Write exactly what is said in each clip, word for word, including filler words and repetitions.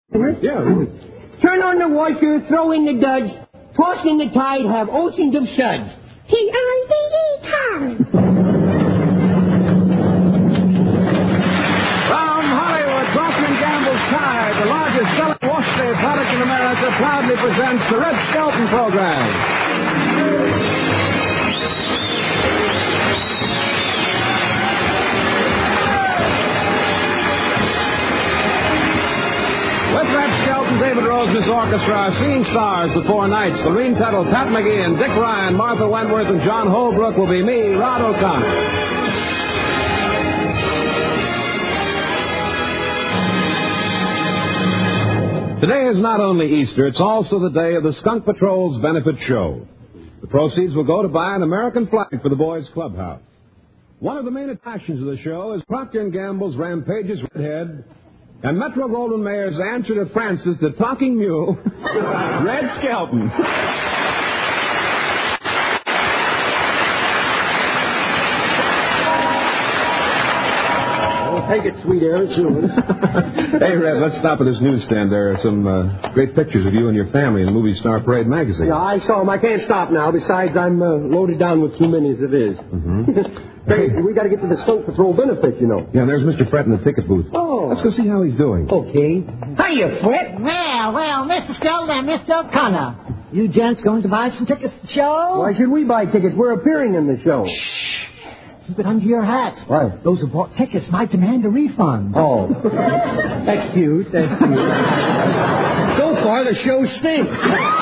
Yeah. Turn on the washer, throw in the duds, toss in the tide, have oceans of suds. T I D E, tide. From Hollywood, Procter and Gamble's Tide, the largest selling wash-day product in America, proudly presents the Red Skelton Program. With Red Skelton, David Rose's orchestra, our singing stars, the four Knights, Lorene Tuttle, Pat McGee, and Dick Ryan, Martha Wentworth, and John Holbrook will be me, Rod O'Connor. Today is not only Easter, it's also the day of the Skunk Patrol's benefit show. The proceeds will go to buy an American flag for the boys' clubhouse. One of the main attractions of the show is Procter and Gamble's Rampageous Redhead and Metro-Goldwyn-Mayer's answer to Francis, the talking mule, Red Skelton. Take it, sweet Aaron. Hey, Red, let's stop at this newsstand. There are some uh, great pictures of you and your family in the Movie Star Parade magazine. Yeah, I saw them. I can't stop now. Besides, I'm uh, loaded down with too many as it is. Mm-hmm. Hey, we got to get to the Skunk Patrol benefit, you know. Yeah, there's Mister Fred in the ticket booth. Oh. Let's go see how he's doing. Okay. Hiya, Fred. Well, well, Mister Skelton and Mister O'Connor. You gents going to buy some tickets to the show? Why should we buy tickets? We're appearing in the show. Shh. Keep it under your hats. Why? Those who bought tickets might demand a refund. Oh. That's cute. That's cute. So far, the show stinks.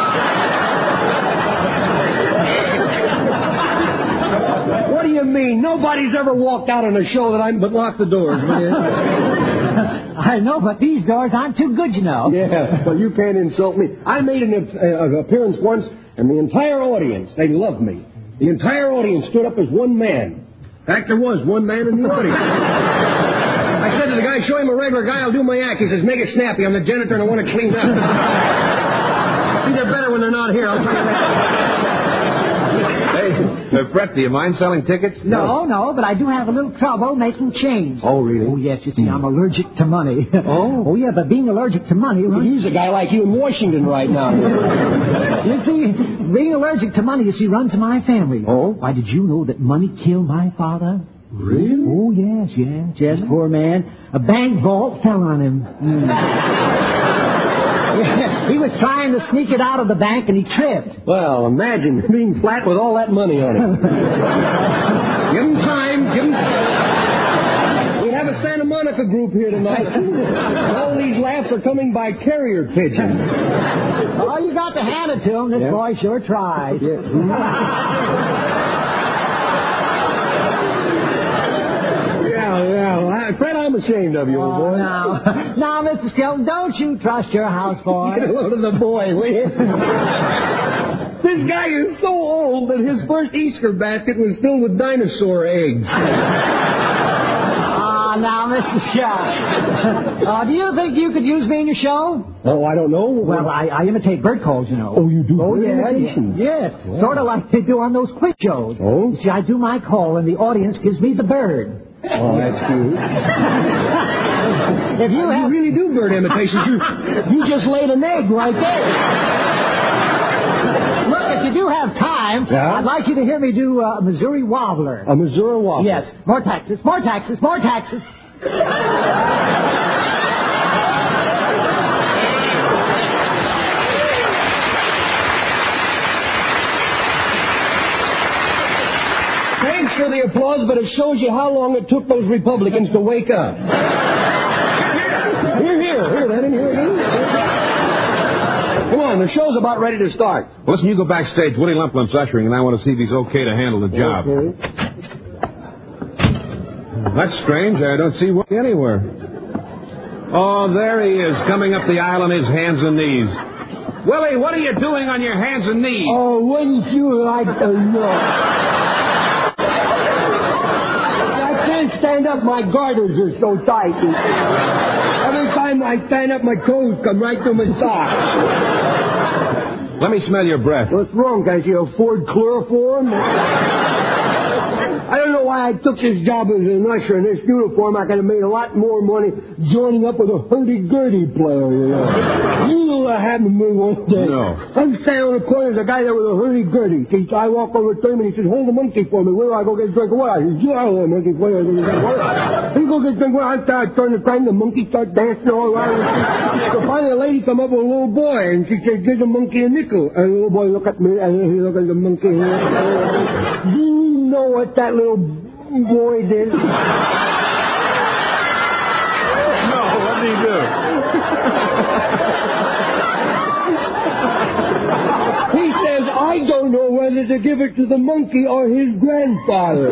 What do you mean? Nobody's ever walked out on a show that I'm but locked the doors, man. I know, but these doors aren't too good, you know. Yeah, well, you can't insult me. I made an uh, appearance once, and the entire audience, they loved me. The entire audience stood up as one man. In fact, there was one man in the audience. I said to the guy, show him a regular guy, I'll do my act. He says, make it snappy. I'm the janitor and I want to clean up. See, they're better when they're not here, I'll tell you that. Hey, uh, Fred, do you mind selling tickets? No, no, but I do have a little trouble making change. Oh, really? Oh, yes, you see, I'm allergic to money. Oh? Oh, yeah, but being allergic to money... We could use a guy like you in Washington right now. You see, being allergic to money, you see, runs in my family. Oh? Why, did you know that money killed my father? Really? Oh, yes, yes, yes, poor man. A bank vault fell on him. Mm. Yeah, he was trying to sneak it out of the bank, and he tripped. Well, imagine being flat with all that money on it. Give him time, give him time. We have a Santa Monica group here tonight. All these laughs are coming by carrier pigeon. Oh, you got to hand it to him. This yeah. boy sure tried. Yeah. Yeah, yeah. Fred, I'm ashamed of you, old boy. Oh, now, now, Mister Skelton, don't you trust your houseboy. Get a load of the boy, will you? This guy is so old that his first Easter basket was filled with dinosaur eggs. Ah, now, Mister Skelton. Uh, do you think you could use me in your show? Oh, I don't know. Well, I, I imitate bird calls, you know. Oh, you do? Oh, yeah, imitations? yes. Wow. Sort of like they do on those quiz shows. Oh? You see, I do my call, and the audience gives me the bird. Oh, that's cute. If you, have... you really do bird imitations. You, you just laid an egg right there. Look, if you do have time, yeah? I'd like you to hear me do a uh, Missouri Wobbler. A Missouri Wobbler? Yes. More taxes, more taxes, more taxes. Thanks for the applause, but it shows you how long it took those Republicans to wake up. Here, here, here, let him hear me. Come on, the show's about ready to start. Well, listen, you go backstage. Willie Lump Lump's ushering, and I want to see if he's okay to handle the job. Okay. That's strange. I don't see Willie anywhere. Oh, there he is, coming up the aisle on his hands and knees. Willie, what are you doing on your hands and knees? Oh, wouldn't you like to know? Stand up, my garters are so tight. Every time I stand up, my toes come right through my socks. Let me smell your breath. What's wrong? Can't you afford chloroform? I don't know why I took this job as an usher in this uniform. I could have made a lot more money joining up with a hurdy-gurdy player, you know. You know what happened to me one day? No. I'm standing on the corner, there's a guy there with a hurdy-gurdy. He, I walk over to him and he says, hold the monkey for me. Where do I go get a drink of water? He says, you are the monkey for you. He go get a drink of water. I start turning the crank, the monkey start dancing all around. So finally a lady come up with a little boy and she said, give the monkey a nickel. And the little boy look at me and he look at the monkey. Do you know what that little boy did? No, what did he do? He says, I don't know whether to give it to the monkey or his grandfather.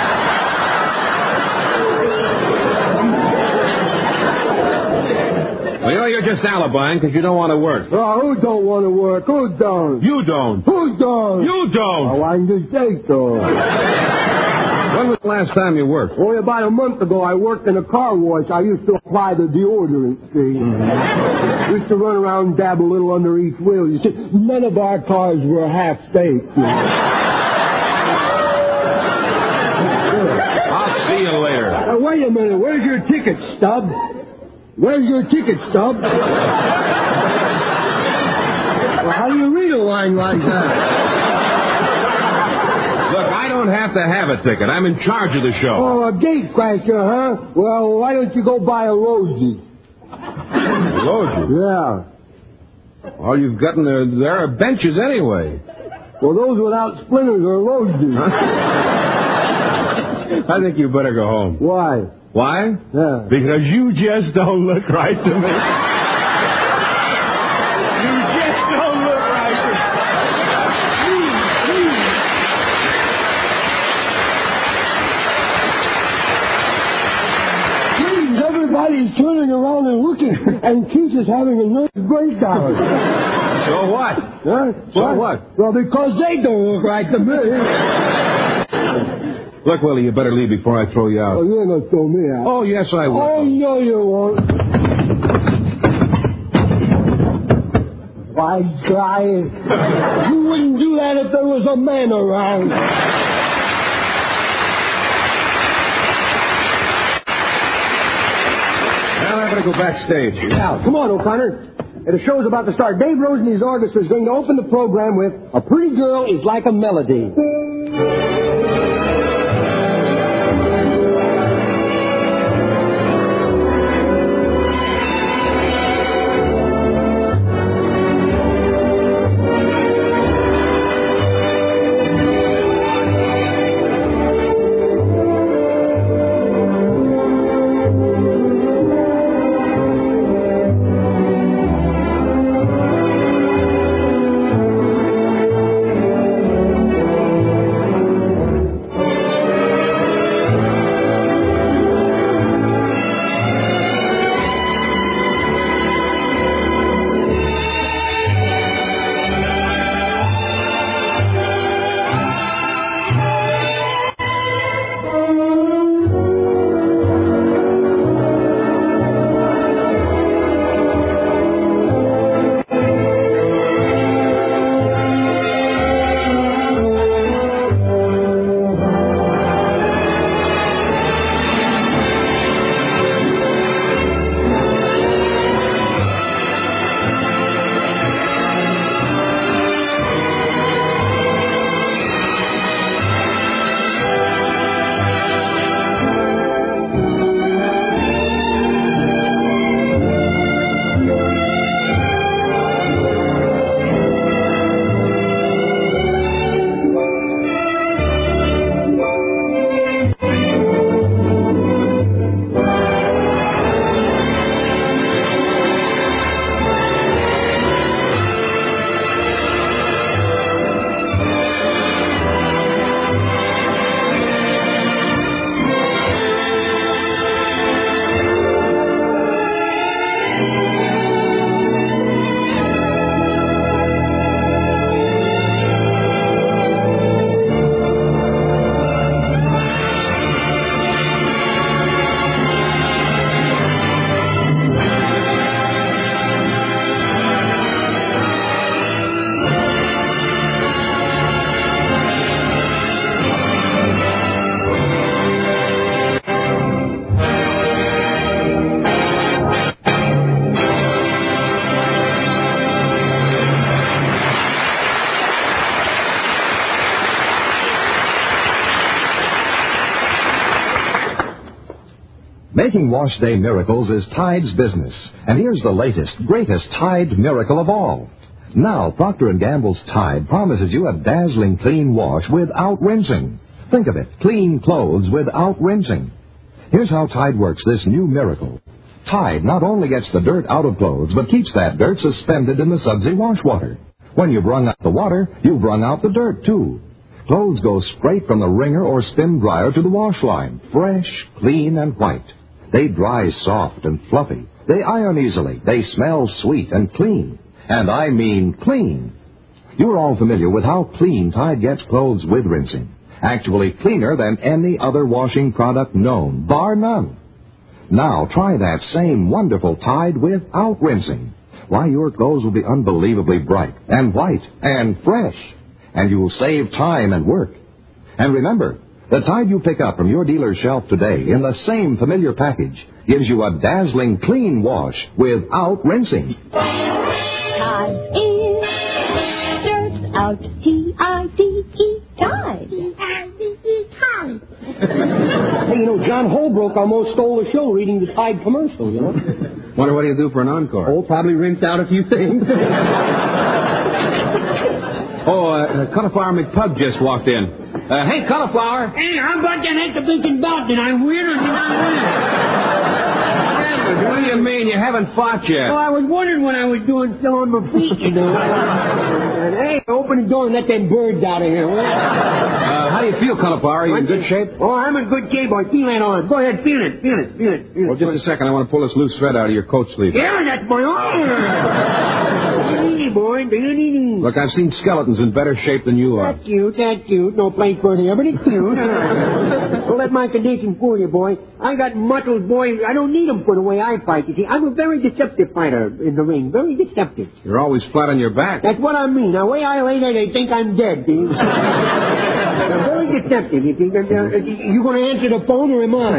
Well, you know, you're just alibying because you don't want to work. Oh, who don't want to work? Who don't? You don't. Who don't? You don't. Oh, I just say so. When was the last time you worked? Only about a month ago, I worked in a car wash. I used to apply the deodorant, see. Mm-hmm. Used to run around and dab a little under each wheel. You see, none of our cars were half safe. I'll see you later. Now, wait a minute. Where's your ticket, stub? Where's your ticket, stub? Well, how do you read a line like that? Look, I don't have to have a ticket. I'm in charge of the show. Oh, a gate crasher, huh? Well, why don't you go buy a Rosie? Rosie? Yeah. All you've got in there, there are benches anyway. Well, those without splinters are Rosies. I think you better go home. Why? Why? Yeah. Because you just don't look right to me. You just don't look right to me. Please, everybody's turning around and looking, and Keith is having a nervous breakdown. So what? Huh? So what? what? Well, because they don't look right to me. Look, Willie, you better leave before I throw you out. Oh, you ain't gonna throw me out. Oh, yes, I will. Oh, no, you won't. Why, try it. You wouldn't do that if there was a man around. Well, I better go backstage. Now, come on, O'Connor. The show's about to start. Dave Rose and his orchestra is going to open the program with A Pretty Girl is Like a Melody. Making wash day miracles is Tide's business. And here's the latest, greatest Tide miracle of all. Now, Procter and Gamble's Tide promises you a dazzling clean wash without rinsing. Think of it, clean clothes without rinsing. Here's how Tide works this new miracle. Tide not only gets the dirt out of clothes, but keeps that dirt suspended in the sudsy wash water. When you've wrung out the water, you've wrung out the dirt, too. Clothes go straight from the wringer or spin dryer to the wash line, fresh, clean, and white. They dry soft and fluffy. They iron easily. They smell sweet and clean. And I mean clean. You're all familiar with how clean Tide gets clothes with rinsing. Actually cleaner than any other washing product known, bar none. Now try that same wonderful Tide without rinsing. Why, your clothes will be unbelievably bright and white and fresh. And you'll save time and work. And remember, the Tide you pick up from your dealer's shelf today in the same familiar package gives you a dazzling clean wash without rinsing. Tide is dirt out. T I D E. Tide. T I D E. Tide. Hey, you know, John Holbrook almost stole the show reading the Tide commercial, you know. Wonder what he'll do for an encore. Oh, probably rinsed out a few things. Oh, uh, Cauliflower McPug just walked in. Uh, hey, Cauliflower. Hey, how about that exhibition bout? Did I win or did I win? What do you mean? You haven't fought yet. Well, I was wondering when I was doing so on my feet, you know. And, hey, open the door and let them birds out of here. Will you? Uh, how do you feel, Cauliflower? Are you in good shape? Oh, I'm in good shape, boy. Feel that on. Go ahead, feel it, feel it, feel it. Feel Well, just a second. I want to pull this loose thread out of your coat sleeve. Yeah, that's my arm. Easy, boy. Easy. Look, I've seen skeletons in better shape than you are. That's cute, that's cute. No place for it here, but it's cute. Don't let my condition fool you, boy. I got muscles, boy. I don't need them for the way I fight, you see. I'm a very deceptive fighter in the ring. Very deceptive. You're always flat on your back. That's what I mean. The way I lay there, they think I'm dead, see? I'm very deceptive, you see. Uh, you going to answer the phone, or am I?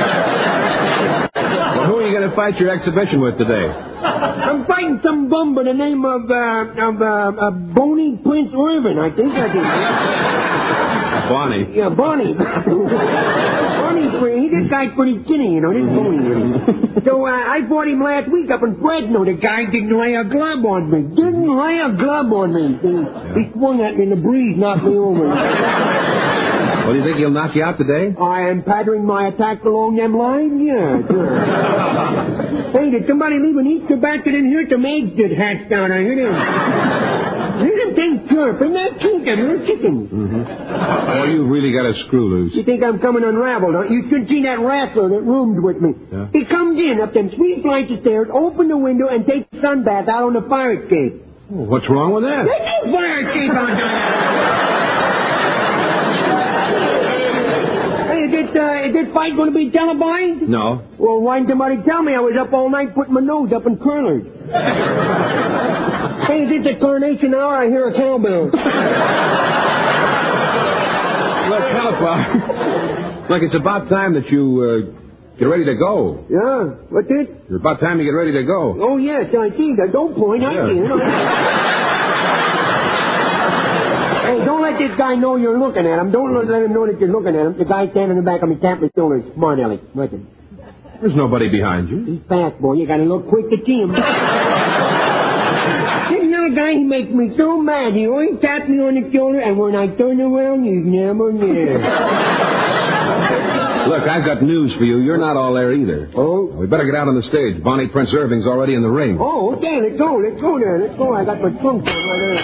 Well, who are you going to fight your exhibition with today? I'm fighting some bum by the name of, uh, of, uh, uh Bonnie Prince Irvin, I think I think. Bonnie. Yeah, Bonnie. Bonnie's pretty, this guy's pretty skinny, you know, this Bonnie. So, uh, I fought him last week up in Fresno. The guy didn't lay a glove on me. Didn't lay a glove on me. He, he swung at me and the breeze knocked me over. Well, do you think he'll knock you out today? I am pattering my attack along them lines? Yeah, sure. Hey, did somebody leave an Easter basket in here? Some eggs did hatch down. I hear them. Hear them things chirping. They're cute. They're chickens. Mm-hmm. Oh, you really got a screw loose. You think I'm coming unraveled, huh? You should see that wrestler that roomed with me. Yeah. He comes in up them three flights of stairs, open the window, and takes a sun bath out on the fire escape. Oh, what's wrong with that? There's no fire escape out there. Is this, uh, is this fight going to be televised? No. Well, why didn't somebody tell me? I was up all night putting my nose up in curlers. Hey, is this the coronation hour? I hear a cowbell. Look, Cauliflower. Look, it's about time that you uh, get ready to go. Yeah, what's it? It's about time you get ready to go. Oh, yes, I see. Don't point. I Yeah. see. Hey, don't let this guy know you're looking at him. Don't let him know that you're looking at him. The guy standing in the back of me tapping his shoulder. Smart Alex. Listen. There's nobody behind you. He's fast, boy. You gotta look quick to see him. This little guy, he makes me so mad. He always taps me on the shoulder, and when I turn around, he's never there. Look, I've got news for you. You're not all there either. Oh? We better get out on the stage. Bonnie Prince Irving's already in the ring. Oh, okay. Let's go. Let's go there. Let's go. I got my trunk right there.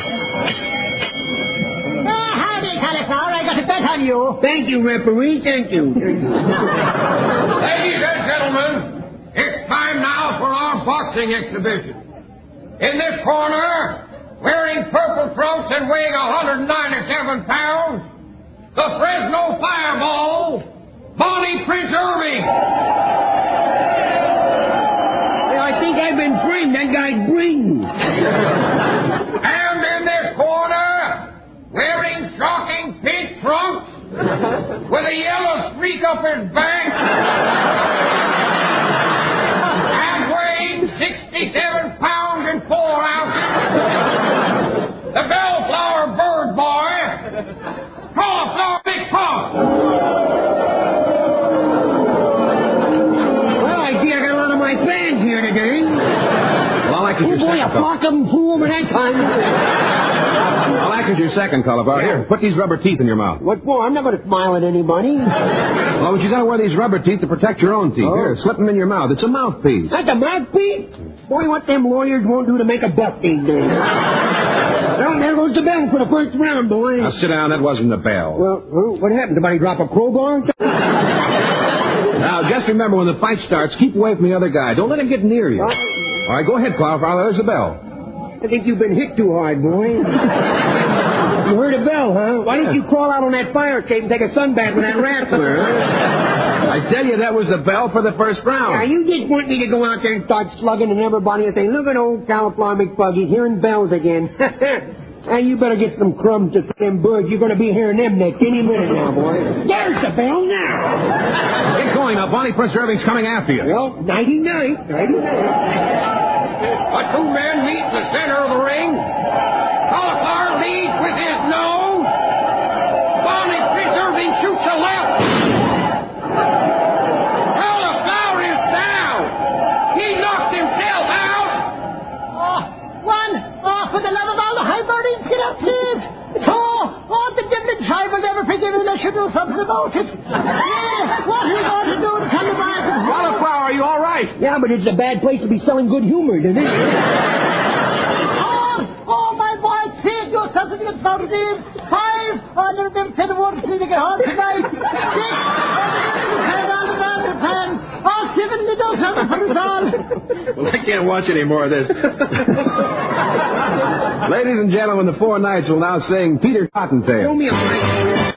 Howdy, Cauliflower. I got a bet on you. Thank you, referee. Thank you. Thank you. Ladies and gentlemen, it's time now for our boxing exhibition. In this corner, wearing purple throats and weighing one hundred ninety-seven pounds, the Fresno Fireball, Bonnie Prince Irving. Hey, I think I've been framed. That guy's breathing. And in this corner, wearing shocking pink trunks, with a yellow streak up his back, and weighing sixty-seven pounds and four ounces, the Bellflower Bird Boy, Cauliflower McPug. act as Oh, your boy, second a flock of them flew over that time. I'll act as your second cauliflower. Here, put these rubber teeth in your mouth. What for? I'm not going to smile at anybody. Well, but you gotta wear these rubber teeth to protect your own teeth. Oh. Here, slip them in your mouth. It's a mouthpiece. That's a mouthpiece? Boy, what them lawyers won't do to make a buck these days. Well, there goes the bell for the first round, boys. Now sit down. That wasn't a bell. Well, well, what happened? Somebody drop a crowbar? Now, just remember, when the fight starts, keep away from the other guy. Don't let him get near you. Uh, All right, go ahead, cauliflower. There's the bell. I think you've been hit too hard, boy. You heard a bell, huh? Why don't you crawl out on that fire escape and take a sunbath with that rattler, huh? I tell you, that was the bell for the first round. Now, you just want me to go out there and start slugging and everybody and say, look at old Cauliflower McFuzzy hearing bells again. Now, you better get some crumbs to them birds. You're going to be hearing them next any minute now, boy. There's the bell now. Get going now. Bonnie Prince Irving's coming after you. Well, nighty-night. Nighty-night. The two men meet in the center of the ring. Cauliflower leads with his nose. Bonnie Prince Irving shoots a left. Cauliflower is down. He knocked himself out. Oh, one. Oh, for the love of all the high birdies, get up, please. Two. Oh, the Dividend Tribe will never forgive you unless you do something about it. Yeah, what are you going to do to tell the man? Cauliflower, are you all right? Yeah, but it's a bad place to be selling good humor, isn't it? Oh, oh, my boy, see, do something about it, Dave. Five. Oh, I'll never be able to say the word until you get home tonight. Six. Head on the man the pan. Oh, seven, you do something for us all. Well, I can't watch any more of this. Ladies and gentlemen, the four knights will now sing Peter Cottontail. Show me a mic.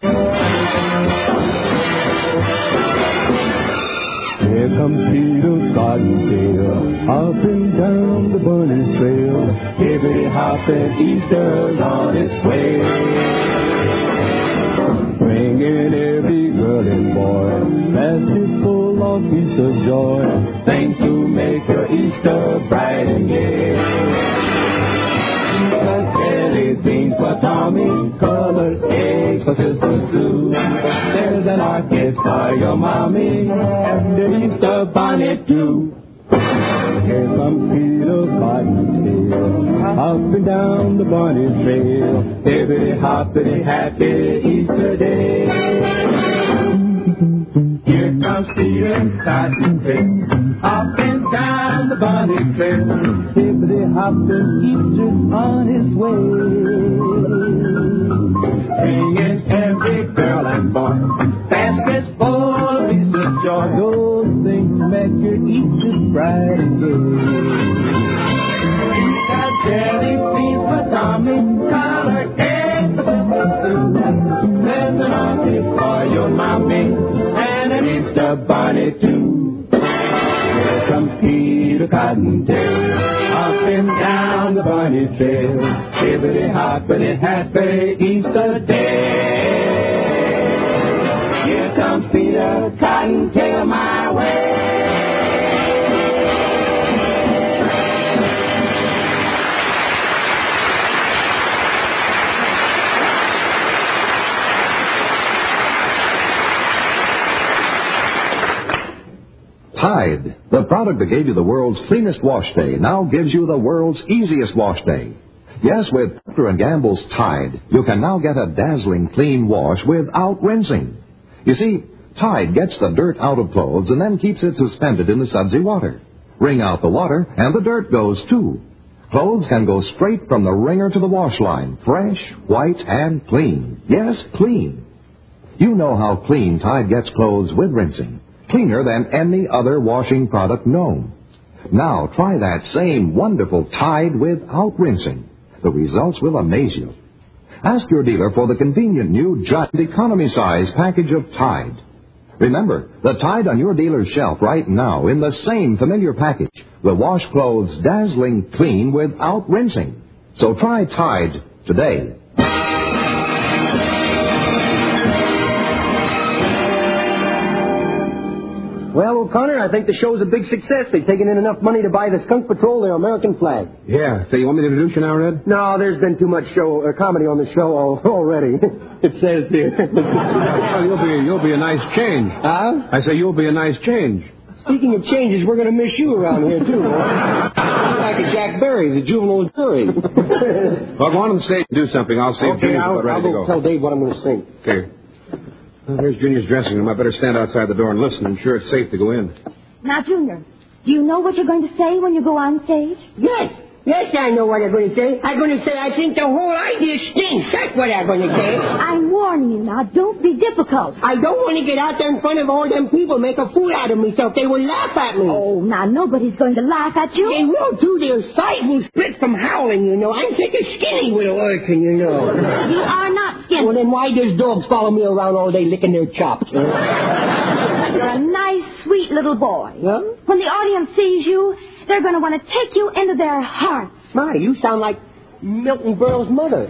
Here comes Peter Cottontail, up and down the bunny trail. Hippity hopping, Easter's on its way. Bringing every girl and boy, basket full of Easter joy. Things to make your Easter bright and gay. Jelly beans for Tommy, colored eggs for Sister Sue. There's an orchid for your mommy, and an Easter bonnet too. Here comes Peter Cottontail, up and down the bunny trail. Hippity hoppity happy Easter day. Here comes Peter Cottontail, up and down the bunny trail. Hippity hopping, Easter's on his way. Bringing every girl and boy baskets full of Easter joy. Those things make your Easter bright and gay. Got jelly beans for Tommy, colored eggs for Sister Sue. There's an orchid for your mommy, and an Easter bonnet too. Here comes Peter Cottontail, up and down the bunny trail. Hippity hoppity happy Easter day. Here comes Peter Cottontail my way. Tide, the product that gave you the world's cleanest wash day, now gives you the world's easiest wash day. Yes, with Procter and Gamble's Tide, you can now get a dazzling clean wash without rinsing. You see, Tide gets the dirt out of clothes and then keeps it suspended in the sudsy water. Wring out the water, and the dirt goes too. Clothes can go straight from the wringer to the wash line, fresh, white, and clean. Yes, clean. You know how clean Tide gets clothes with rinsing. Cleaner than any other washing product known. Now try that same wonderful Tide without rinsing. The results will amaze you. Ask your dealer for the convenient new giant economy size package of Tide. Remember, the Tide on your dealer's shelf right now in the same familiar package will wash clothes dazzling clean without rinsing. So try Tide today. Well, O'Connor, I think the show's a big success. They've taken in enough money to buy the Skunk Patrol their American flag. Yeah. So you want me to introduce you now, Red? No, there's been too much show uh, comedy on the show al- already. It says here. Well, you'll be you'll be a nice change. Huh? I say you'll be a nice change. Speaking of changes, we're going to miss you around here, too. Boy. like the Jack Berry, the juvenile jury. Well, go on on the stage and do something. I'll see if Okay, Junior's I'll, about ready I'll to go go. tell Dave what I'm going to sing. Okay. Well, there's Junior's dressing room. I better stand outside the door and listen. I'm sure it's safe to go in. Now, Junior, do you know what you're going to say when you go on stage? Yes, yes, I know what I'm going to say. I'm going to say I think the whole idea stinks. That's what I'm going to say. I'm warning you now. Don't be difficult. I don't want to get out there in front of all them people, make a fool out of myself. They will laugh at me. Oh, now, nobody's going to laugh at you. They will do. Their sight will split from howling, you know. I'm sick of skinny with a working, you know. You are not skinny. Well, then why does dogs follow me around all day licking their chops? Huh? You're a nice, sweet little boy. Huh? When the audience sees you, they're going to want to take you into their hearts. My, you sound like Milton Berle's mother.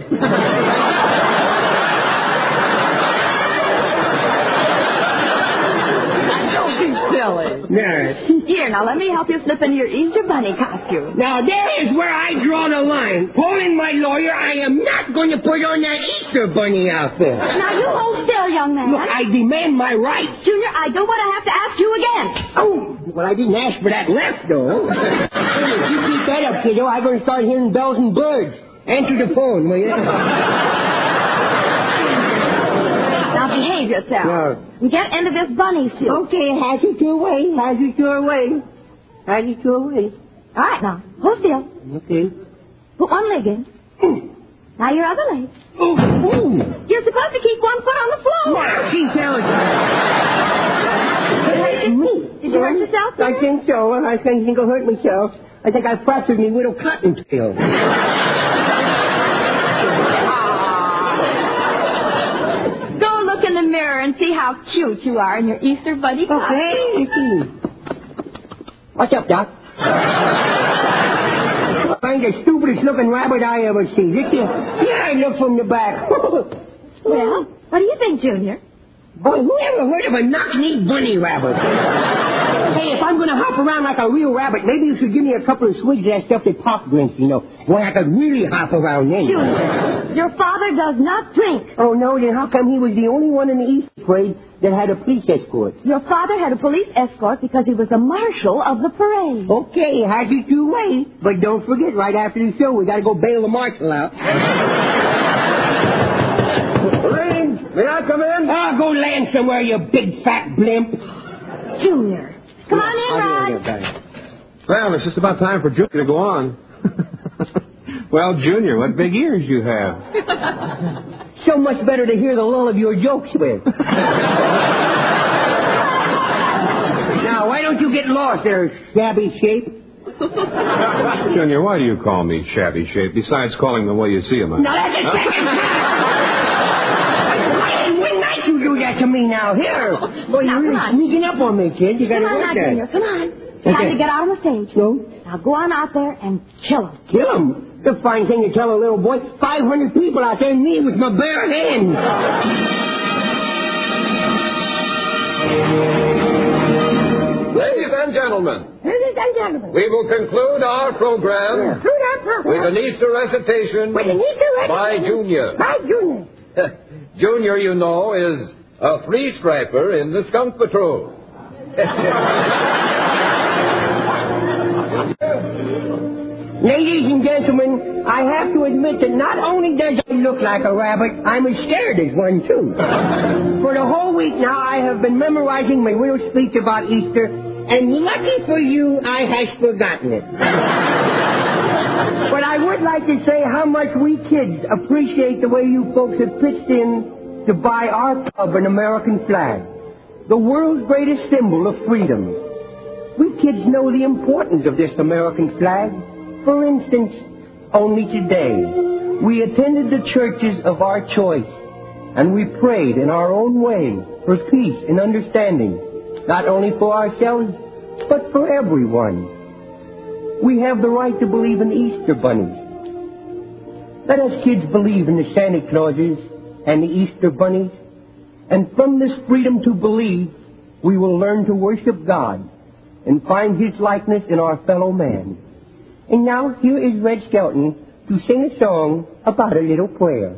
Don't be silly. Yes. Here, now, let me help you slip into your Easter Bunny costume. Now, there is where I draw the line. Calling my lawyer, I am not going to put on that Easter Bunny outfit. Now, you hold still, young man. Look, I demand my rights. Junior, I don't want to have to ask you again. Oh, well, I didn't ask for that left, though. If you keep that up, kiddo, I'm going to start hearing bells and birds. Answer the phone, will you? Now, behave yourself. No. And get into this bunny suit. Okay, has it your way, has it your way. Has it your way. All right, now, hold still. Okay. Put one leg in. Now, your other leg. Oh, oh. You're supposed to keep one foot on the floor. Wow, she's telling me. Did you hurt yourself? I think so. I think I'll hurt myself. I think I fractured me little cottontail. Go look in the mirror and see how cute you are in your Easter bunny costume. Okay. What's up, Doc? I'm the stupidest looking rabbit I ever see. This is, yeah, I look from the back. Well, what do you think, Junior? Boy, who ever heard of a knock-knee bunny rabbit? Hey, if I'm going to hop around like a real rabbit, maybe you should give me a couple of swigs of that stuff that Pop drinks, you know. Boy, I could really hop around then. Junior, your father does not drink. Oh, no, then how come he was the only one in the Easter parade that had a police escort? Your father had a police escort because he was the marshal of the parade. Okay, has it your way. But don't forget, right after the show, we got to go bail the marshal out. Rain, may I come in? Oh, go land somewhere, you big fat blimp. Junior, come on in, Rod. Well, it's just about time for Junior to go on. Well, Junior, what big ears you have. So much better to hear the lull of your jokes with. Now, why don't you get lost there, shabby shape? Junior, why do you call me shabby shape, besides calling the way you see him? Now, that's a second time. When night you do that to me now. Here. Boy, Now, you're come really on. sneaking up on me, kid. You got Come to on work now, that. Junior, come on. It's time Okay. to get out on the stage. No? Now go on out there and kill him. Kill him. It's a fine thing to tell a little boy. Five hundred people out there, me with my bare hands. Ladies and gentlemen, Ladies and gentlemen. we will conclude our program with an Easter recitation With an Easter by recitation. Junior. By Junior. Junior, you know, is a free striper in the Skunk Patrol. Ladies and gentlemen, I have to admit that not only does I look like a rabbit, I'm as scared as one, too. For the whole week now, I have been memorizing my real speech about Easter, and lucky for you, I has forgotten it. But I would like to say how much we kids appreciate the way you folks have pitched in to buy our club an American flag, the world's greatest symbol of freedom. We kids know the importance of this American flag. For instance, only today, we attended the churches of our choice, and we prayed in our own way for peace and understanding, not only for ourselves, but for everyone. We have the right to believe in Easter bunnies. Let us kids believe in the Santa Clauses and the Easter bunnies, and from this freedom to believe, we will learn to worship God and find His likeness in our fellow man. And now here is Red Skelton to sing a song about a little prayer.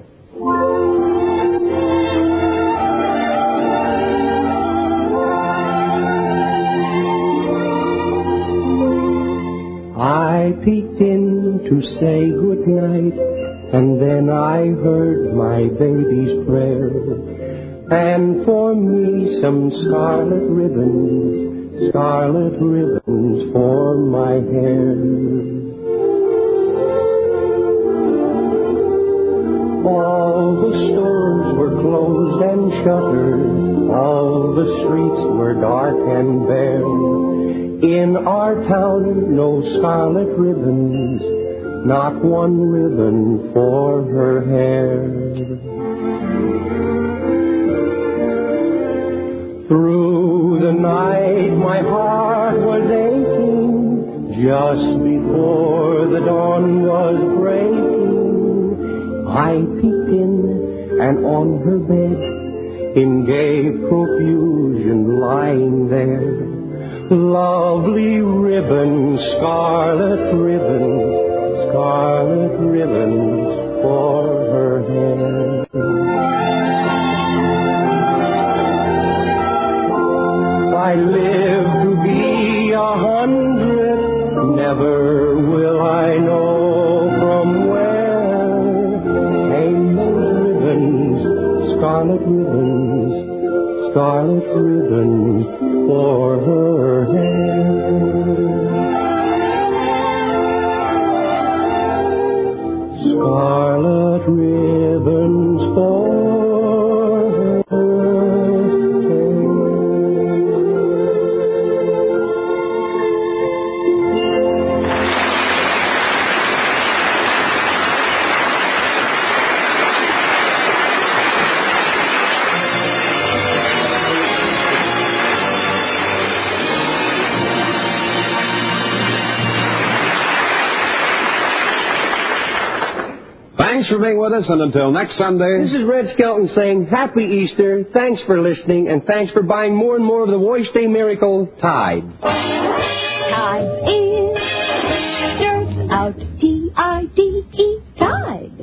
I I peeked in to say good night, and then I heard my baby's prayer. And for me some scarlet ribbons, scarlet ribbons for my hair. All the stores were closed and shuttered, all the streets were dark and bare. In our town, no scarlet ribbons, not one ribbon for her hair. Through the night my heart was aching, just before the dawn was breaking, I peeked in, and on her bed, in gay profusion lying there, lovely ribbons, scarlet ribbons, scarlet ribbons for her hair. I live to be a hundred, never will I know from where came those ribbons, scarlet ribbons, scarlet ribbons for her hair. Scarlet ribbons for her hair. Thanks for being with us, and until next Sunday... This is Red Skelton saying Happy Easter, thanks for listening, and thanks for buying more and more of the Wash Day Miracle Tide. Tide is dirt out, T I D E, Tide.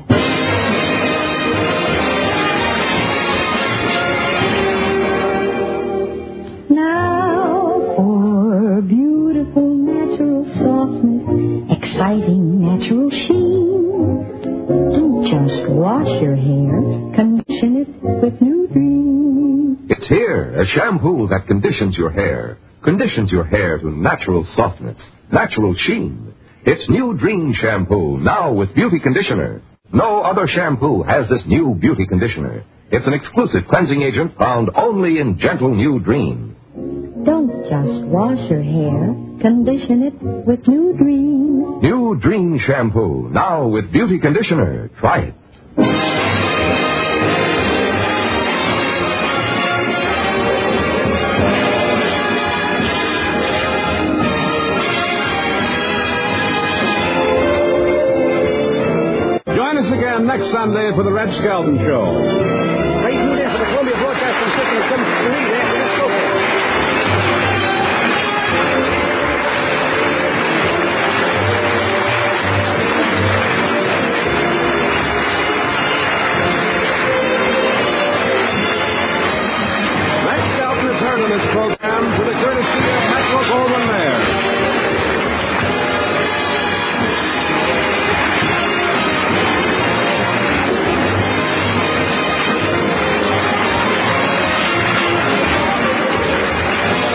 Now for beautiful natural softness, exciting natural sheen. Don't just wash your hair, condition it with New Dream. It's here, a shampoo that conditions your hair. Conditions your hair to natural softness, natural sheen. It's New Dream Shampoo, now with Beauty Conditioner. No other shampoo has this new Beauty Conditioner. It's an exclusive cleansing agent found only in Gentle New Dream. Don't just wash your hair, condition it with New Dream. New Dream Shampoo, now with Beauty Conditioner. Try it. Join us again next Sunday for the Red Skelton Show. Right through this for the Columbia Broadcasting System comes to read after this program. This program to the courtesy of Metro Goldwyn Mayer.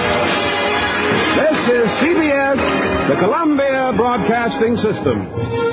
This is C B S, the Columbia Broadcasting System.